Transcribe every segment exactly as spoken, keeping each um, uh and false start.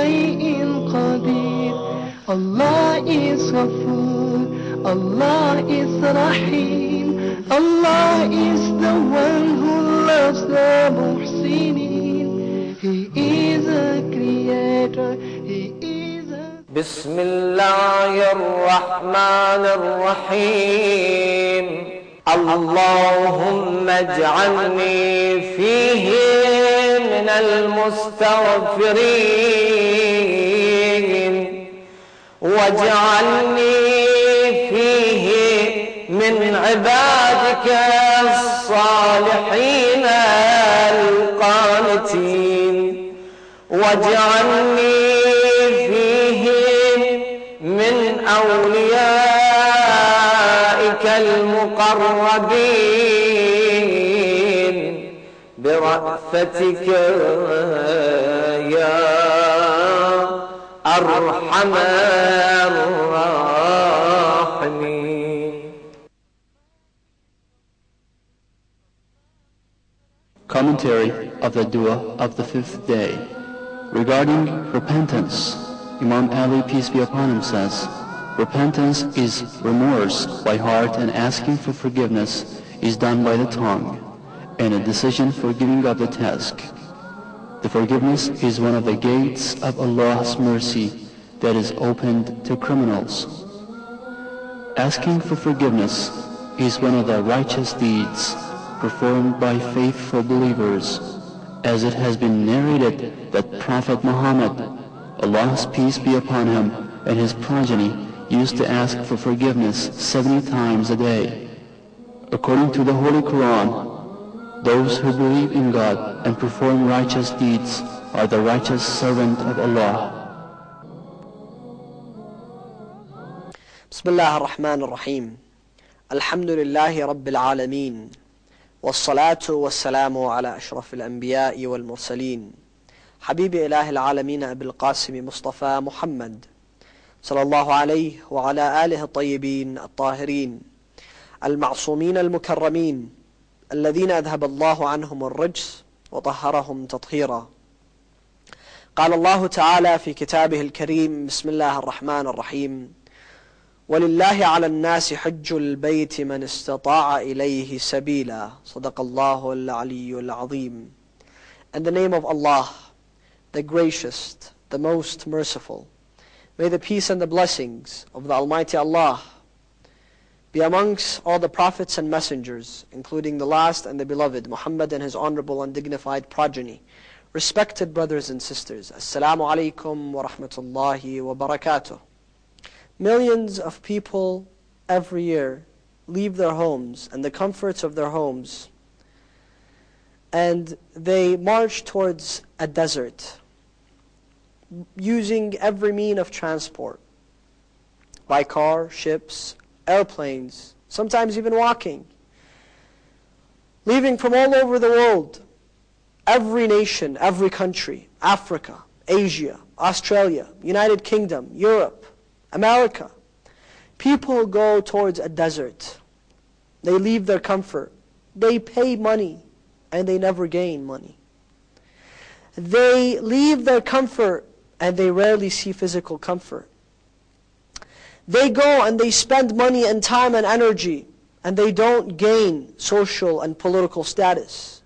شيء قدير. Allah is Ghafoor, Allah is Rahim, Allah is the one who loves the Muhsinin. He is a creator, He is a... Bismillah ar-Rahman ar-Rahim. Allahumma ij'alni fihi min al-mustaghfirin waj'alni fihi min ibadika as-salihin al-qanitin waj'alni fihi min awliyaika al-muqarrabin برأفتك يا أرحم الراحمين. Commentary of the Dua of the fifth day. Regarding repentance, Imam Ali, peace be upon him, says, repentance is remorse by heart, and asking for forgiveness is done by the tongue, and a decision for giving up the task. The forgiveness is one of the gates of Allah's mercy that is opened to criminals. Asking for forgiveness is one of the righteous deeds performed by faithful believers, as it has been narrated that Prophet Muhammad, Allah's peace be upon him, and his progeny used to ask for forgiveness seventy times a day. According to the Holy Quran, those who believe in God and perform righteous deeds are the righteous servant of Allah. Bismillah ar-Rahman ar-Rahim. Alhamdulillahi Rabbil Alameen. Wassalatu wassalamu ala ashraf al-anbiya'i wal-mursaleen. Habibi ilahi al-alameen Abil Qasim Mustafa Muhammad sallallahu alayhi wa ala alihi at-tayyibin at-tahirin al-ma'sumin al-mukarramin الذين أذهب الله عنهم الرجس وطهرهم تطهيرا. قال الله تعالى في كتابه الكريم بسم الله الرحمن الرحيم ولله على الناس حج البيت من استطاع إليه سبيلا. صدق الله العلي العظيم. In the name of Allah, the gracious, the most merciful, may the peace and the blessings of the Almighty Allah be amongst all the prophets and messengers, including the last and the beloved, Muhammad and his honorable and dignified progeny. Respected brothers and sisters, Assalamu alaikum wa rahmatullahi wa barakatuh. Millions of people every year leave their homes and the comforts of their homes, and they march towards a desert, using every mean of transport, by car, ships, airplanes, sometimes even walking, leaving from all over the world, every nation, every country, Africa, Asia, Australia, United Kingdom, Europe, America. People go towards a desert. They leave their comfort. They pay money and they never gain money. They leave their comfort and they rarely see physical comfort. They go and they spend money and time and energy, and they don't gain social and political status.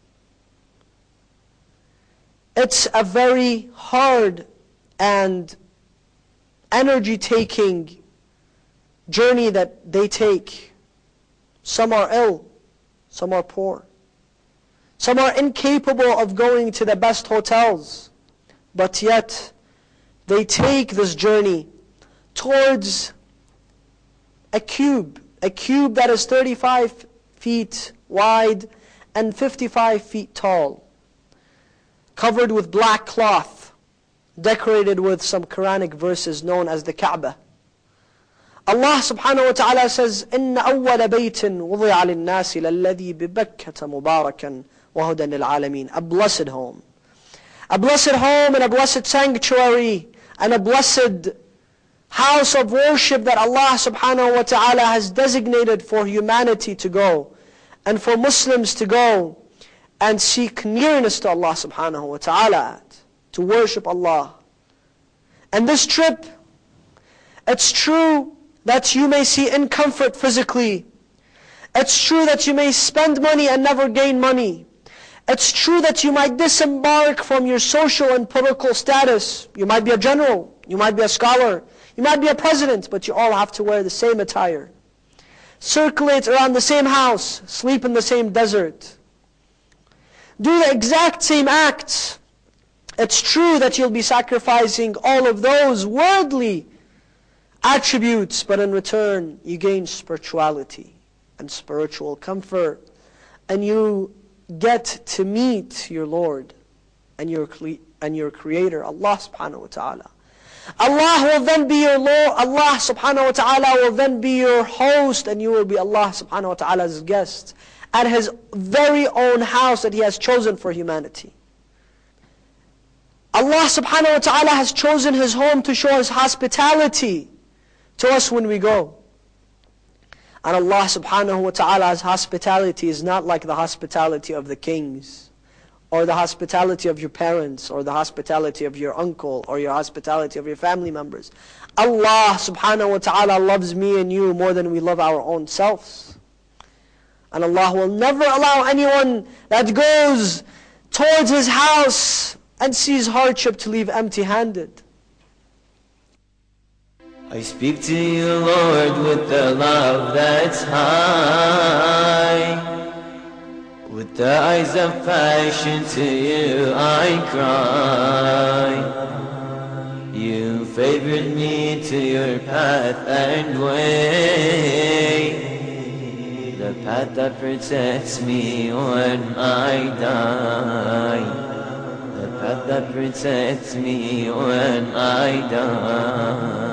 It's a very hard and energy-taking journey that they take. Some are ill, some are poor. Some are incapable of going to the best hotels, but yet they take this journey towards a cube, a cube that is thirty-five feet wide and fifty-five feet tall, covered with black cloth, decorated with some Quranic verses known as the Kaaba. Allah subhanahu wa ta'ala says, إِنَّ أَوَّلَ بَيْتٍ وُضِعَ لِلنَّاسِ لَلَّذِي بِبَكَّةَ مُبَارَكًا وَهُدًى لِلْعَالَمِينَ. A blessed home. A blessed home and a blessed sanctuary and a blessed house of worship that Allah subhanahu wa ta'ala has designated for humanity to go, and for Muslims to go and seek nearness to Allah subhanahu wa ta'ala at, to worship Allah, And this trip, it's true that you may see in comfort physically. It's true that you may spend money and never gain money. It's true that you might disembark from your social and political status. You might be a general, you might be a scholar, you might be a president, but you all have to wear the same attire. Circulate around the same house, sleep in the same desert. Do the exact same acts. It's true that you'll be sacrificing all of those worldly attributes, but in return you gain spirituality and spiritual comfort, and you get to meet your Lord and your and your Creator, Allah subhanahu wa ta'ala. Allah will then be your Lord, Allah subhanahu wa ta'ala will then be your host, and you will be Allah subhanahu wa ta'ala's guest at His very own house that He has chosen for humanity. Allah subhanahu wa ta'ala has chosen His home to show His hospitality to us when we go. And Allah subhanahu wa ta'ala's hospitality is not like the hospitality of the kings, or the hospitality of your parents, or the hospitality of your uncle, or your hospitality of your family members. Allah subhanahu wa ta'ala loves me and you more than we love our own selves. And Allah will never allow anyone that goes towards His house and sees hardship to leave empty-handed. I speak to you, Lord, with the love that's high. With the eyes of passion to you I cry. You favored me to your path and way, the path that protects me when I die, the path that protects me when I die.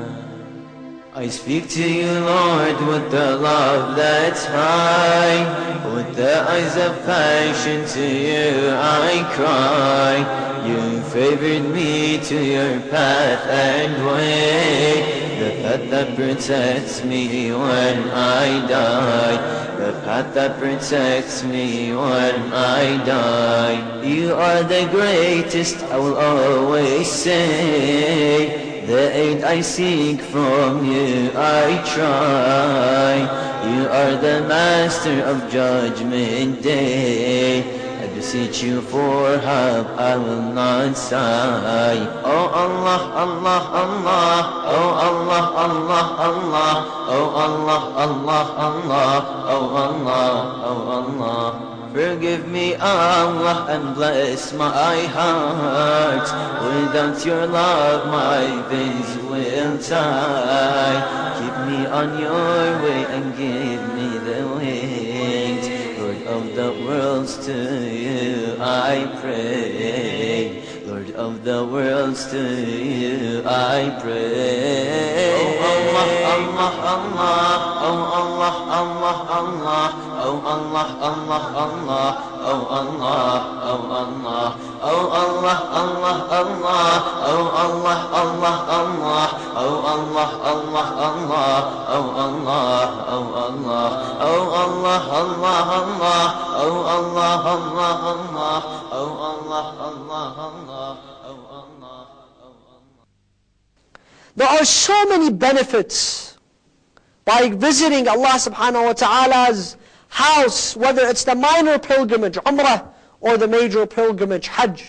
I speak to you, Lord, with the love that's high. With the eyes of passion to you I cry. You favored me to your path and way, the path that protects me when I die, the path that protects me when I die. You are the greatest, I will always say. The aid I seek from you I try. You are the master of judgment day. I beseech you for help, I will not sigh. Oh Allah, Allah, Allah. Oh Allah, Allah, Allah. Oh Allah, Allah, Allah. Oh Allah, oh Allah. Forgive me, Allah, and bless my heart. Without your love, my veins will die. Keep me on your way and give me the wings. Lord of the worlds, to you I pray. Lord of the worlds, to you I pray. Oh Allah, Allah, Allah. Oh Allah, Allah, Allah. Oh Allah, Allah, Allah. Oh Allah, oh Allah. Oh Allah, Allah, Allah. Oh Allah, Allah, Allah. Oh Allah, Allah, Allah. Oh Allah, oh Allah. Oh Allah, Allah, Allah. Oh Allah, Allah, Allah. Oh Allah, Allah, Allah. Oh Allah, oh Allah. There are so many benefits by visiting Allah subhanahu wa ta'ala's house, whether it's the minor pilgrimage, Umrah, or the major pilgrimage, Hajj.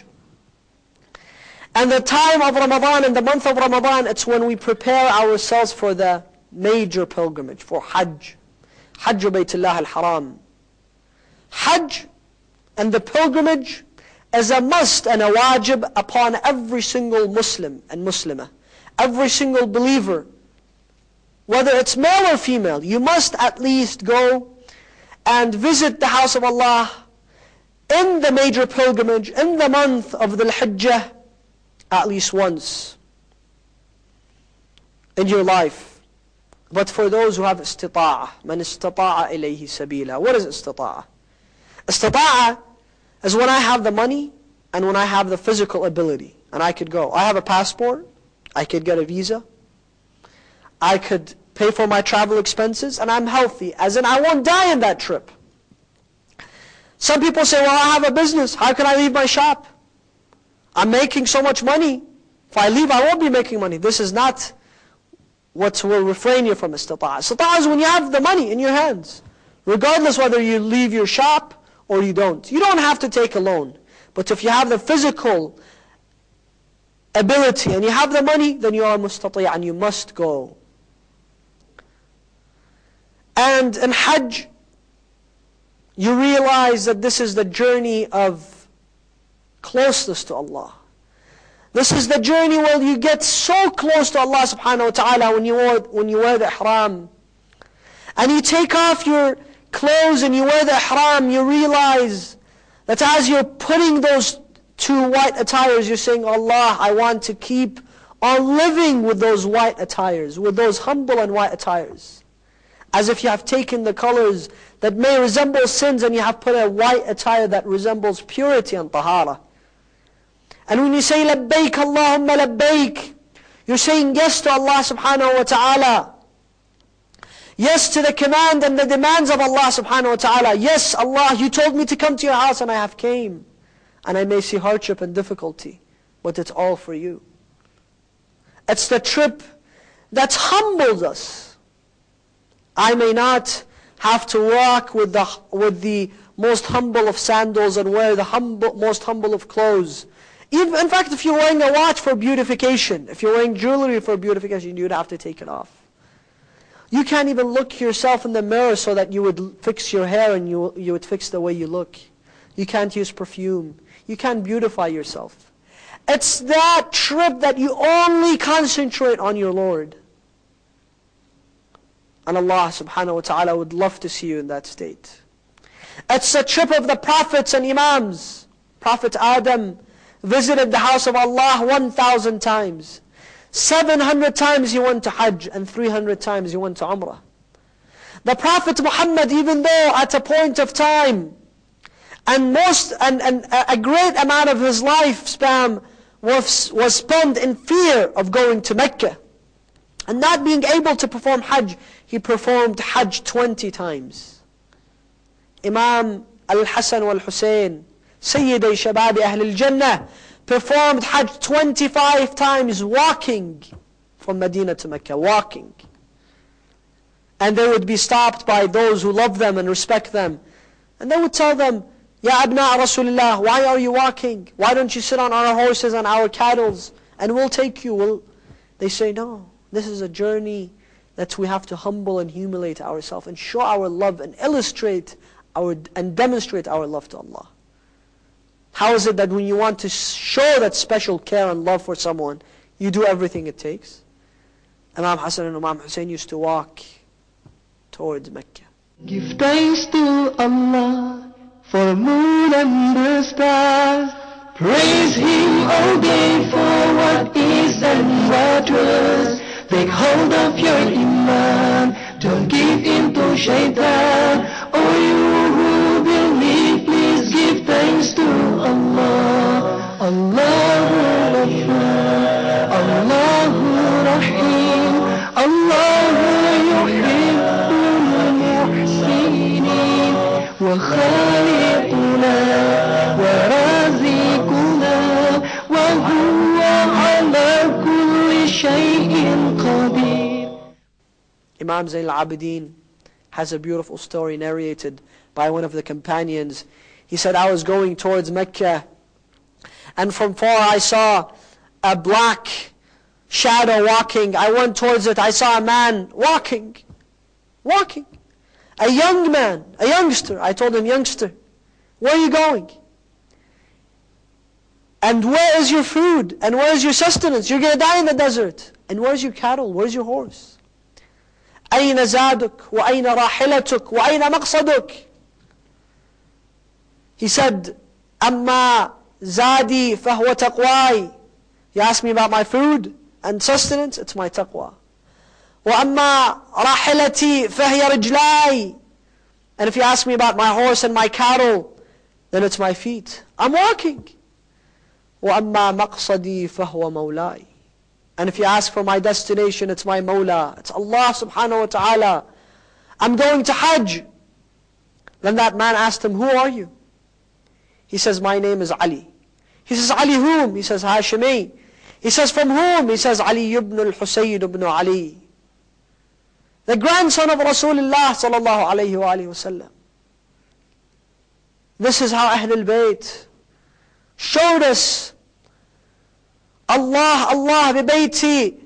And the time of Ramadan, in the month of Ramadan, it's when we prepare ourselves for the major pilgrimage, for Hajj. Hajj Baytullah al-Haram. Hajj and the pilgrimage is a must and a wajib upon every single Muslim and Muslimah. Every single believer, whether it's male or female, you must at least go and visit the house of Allah in the major pilgrimage, in the month of Dhul Hijjah, at least once in your life. But for those who have istita'ah, man istata'a ilayhi sabila. What is istita'ah? Istita'ah is when I have the money and when I have the physical ability, and I could go. I have a passport, I could get a visa, I could pay for my travel expenses, and I'm healthy, as in I won't die in that trip. Some people say, well, I have a business, how can I leave my shop? I'm making so much money if I leave, I won't be making money. This is not what will refrain you from istita'ah. Istita'ah is when you have the money in your hands, regardless whether you leave your shop or you don't. You don't have to take a loan. But if you have the physical ability and you have the money, then you are mustati' and you must go. And in Hajj, you realize that this is the journey of closeness to Allah. This is the journey where you get so close to Allah subhanahu wa ta'ala when you wear, when you wear the ihram. And you take off your clothes and you wear the ihram, you realize that as you're putting those two white attires, you're saying, Allah, I want to keep on living with those white attires, with those humble and white attires. As if you have taken the colors that may resemble sins and you have put a white attire that resembles purity and tahara. And when you say, Labbaik Allahumma Labbaik, you're saying yes to Allah subhanahu wa ta'ala. Yes to the command and the demands of Allah subhanahu wa ta'ala. Yes, Allah, you told me to come to your house and I have came. And I may see hardship and difficulty, but it's all for you. It's the trip that humbles us. I may not have to walk with the, with the most humble of sandals and wear the humble, most humble of clothes. Even, in fact, if you're wearing a watch for beautification, if you're wearing jewelry for beautification, you'd have to take it off. You can't even look yourself in the mirror so that you would fix your hair and you, you would fix the way you look. You can't use perfume. You can't beautify yourself. It's that trip that you only concentrate on your Lord. And Allah subhanahu wa ta'ala would love to see you in that state. It's the trip of the prophets and imams. Prophet Adam visited the house of Allah one thousand times. seven hundred times he went to Hajj and three hundred times he went to Umrah. The Prophet Muhammad, even though at a point of time, and most and, and a great amount of his lifespan was, was spent in fear of going to Mecca, and not being able to perform Hajj, he performed Hajj twenty times. Imam Al-Hasan wal-Hussein, Sayyiday Shababi Ahl al-Jannah, performed Hajj twenty-five times walking from Medina to Mecca, walking. And they would be stopped by those who love them and respect them. And they would tell them, Ya abna Rasulullah, why are you walking? Why don't you sit on our horses and our cattle and we'll take you? We'll... They say, no, this is a journey that we have to humble and humiliate ourselves and show our love and illustrate our and demonstrate our love to Allah. How is it that when you want to show that special care and love for someone, you do everything it takes? Imam Hassan and Imam Hussein used to walk towards Mecca. Give thanks to Allah for moon and the stars. Praise Him all day for what is and what was. Take hold of your iman, don't give in to shaitan. Oh, you who believe, please give thanks to Allah. Allahu Rahman, Allahu Rahim, Allahu yuhibbul muhsinin, wa khaliquna wa razikuna, wa huwa ala kulli shay'in qadir. Imam Zayn al-Abidin has a beautiful story narrated by one of the companions. He said, I was going towards Mecca, and from far I saw a black shadow walking. I went towards it. I saw a man walking, walking. A young man, a youngster. I told him, youngster, where are you going? And where is your food? And where is your sustenance? You're going to die in the desert. And where's your cattle? Where's your horse? أين زادك وأين راحلتك وأين مقصدك? He said, أما زادي فهو تقواي. He asked me about my food and sustenance, it's my taqwa. وأما راحلتي فهي رجلاي. And if you ask me about my horse and my cattle, then it's my feet. I'm walking. وأما مقصدي فهو مولاي. And if you ask for my destination, it's my Mawla. It's Allah subhanahu wa ta'ala. I'm going to Hajj. Then that man asked him, who are you? He says, my name is Ali. He says, Ali whom? He says, Hashimi. He says, from whom? He says, Ali ibn al-Husayn ibn Ali, the grandson of Rasulullah sallallahu alayhi wa alayhi wa sallam. This is how Ahlul Bayt showed us Allah, Allah bibayti,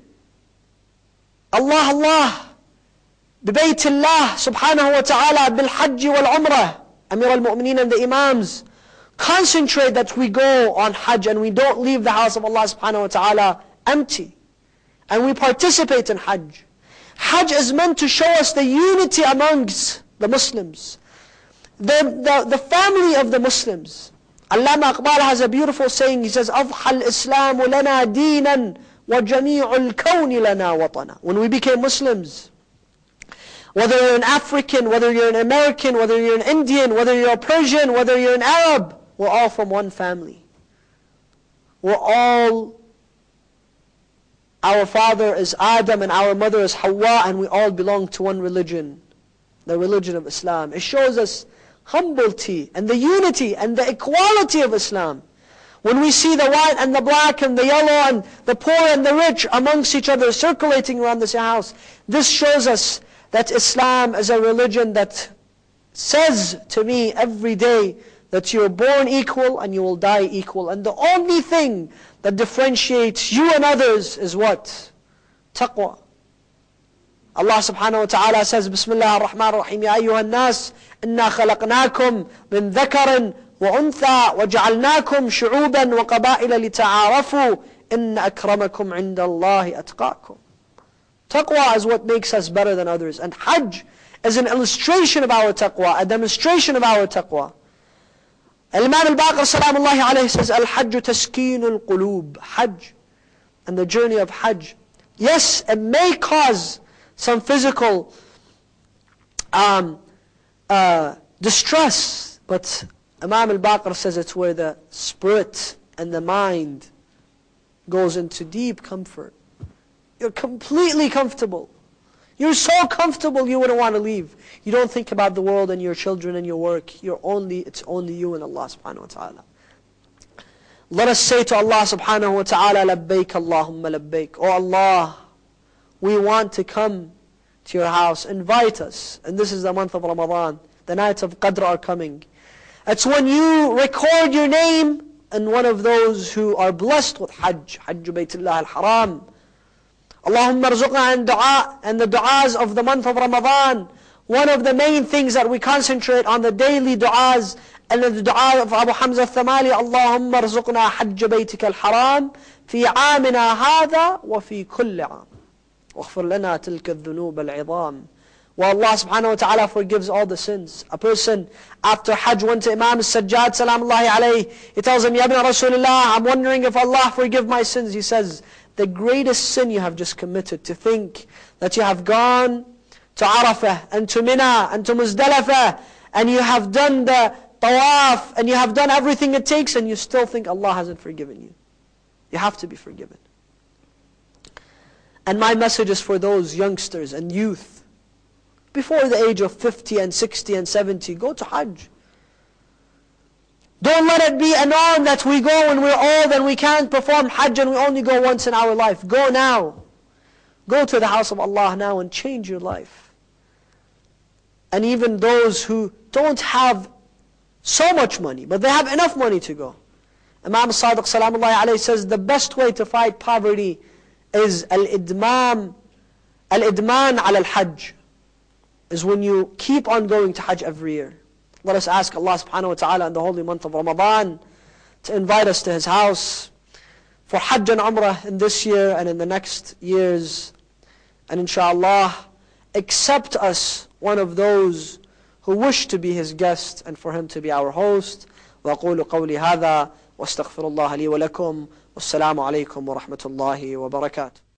Allah, Allah bibayt Allah subhanahu wa ta'ala bil hajj wal umrah. Amir al-Mu'mineen and the Imams concentrate that we go on Hajj and we don't leave the house of Allah subhanahu wa ta'ala empty. And we participate in Hajj. Hajj is meant to show us the unity amongst the Muslims. The, the, the family of the Muslims. Allama Iqbal has a beautiful saying. He says, أَضْحَى الْإِسْلَامُ لَنَا دِينًا وَجَمِيعُ الْكَوْنِ لَنَا وَطَنًا. When we became Muslims, whether you're an African, whether you're an American, whether you're an Indian, whether you're a Persian, whether you're an Arab, we're all from one family. We're all, our father is Adam and our mother is Hawa, and we all belong to one religion, the religion of Islam. It shows us humility and the unity and the equality of Islam. When we see the white and the black and the yellow and the poor and the rich amongst each other circulating around this house, this shows us that Islam is a religion that says to me every day that you're born equal and you will die equal. And the only thing that differentiates you and others is what? Taqwa. Allah subhanahu wa ta'ala says, Bismillah ar-Rahman ar-Rahim, Ya ayyuha an-nas, inna khalaqnakum min dhakarin wa untha wa ja'alnakum shu'uban wa qaba'ila lita'arafu inna akramakum inda Allahi atqakum. Taqwa is what makes us better than others. And Hajj is an illustration of our taqwa, a demonstration of our taqwa. Imam al-Baqir salamullahi alayhi says, Al-Hajj taskeenul qulub. Hajj and the journey of Hajj. Yes, it may cause some physical um, uh, distress, but Imam al-Baqir says it's where the spirit and the mind goes into deep comfort. You're completely comfortable. You're so comfortable you wouldn't want to leave. You don't think about the world and your children and your work. You're only, it's only you and Allah subhanahu wa ta'ala. Let us say to Allah subhanahu wa ta'ala, Labbaik Allahumma labbaik. Oh Allah, we want to come to your house. Invite us. And this is the month of Ramadan. The nights of Qadr are coming. It's when you record your name in one of those who are blessed with Hajj. Hajj Baytullah al-Haram. Allahumma arzuqna and dua, and the du'as of the month of Ramadan. One of the main things that we concentrate on the daily du'as, and the du'a of Abu Hamza al-Thamali, Allahumma arzuqna hajj baytika al-haram, fi aamina hadha, wa fi kulli aam. Waghfir lana tilka al-dhunub al-'idham. Well, Allah subhanahu wa ta'ala forgives all the sins. A person after Hajj went to Imam al-Sajjad salamullahi alayhi. He tells him, Ya ibn Rasulullah, I'm wondering if Allah forgive my sins. He says, the greatest sin you have just committed, to think that you have gone to Arafah and to Mina and to Muzdalifah and you have done the tawaf and you have done everything it takes and you still think Allah hasn't forgiven you. You have to be forgiven. And my message is for those youngsters and youth before the age of fifty and sixty and seventy, go to Hajj. Don't let it be a norm that we go when we're old and we can't perform Hajj and we only go once in our life. Go now. Go to the house of Allah now and change your life. And even those who don't have so much money, but they have enough money to go. Imam Sadiq salamullahi alayhi says the best way to fight poverty is al-idmam, al-idman ala al-hajj, is when you keep on going to Hajj every year. Let us ask Allah subhanahu wa ta'ala in the holy month of Ramadan to invite us to His house for Hajj and Umrah in this year and in the next years. And inshallah, accept us one of those who wish to be His guest and for Him to be our host. وَأَقُولُ قَوْلِي هَذَا وَأَسْتَغْفِرُ اللَّهَ لِي وَلَكُمْ وَالسَّلَامُ عَلَيْكُمْ وَرَحْمَةُ اللَّهِ وَبَرَكَاتُهُ.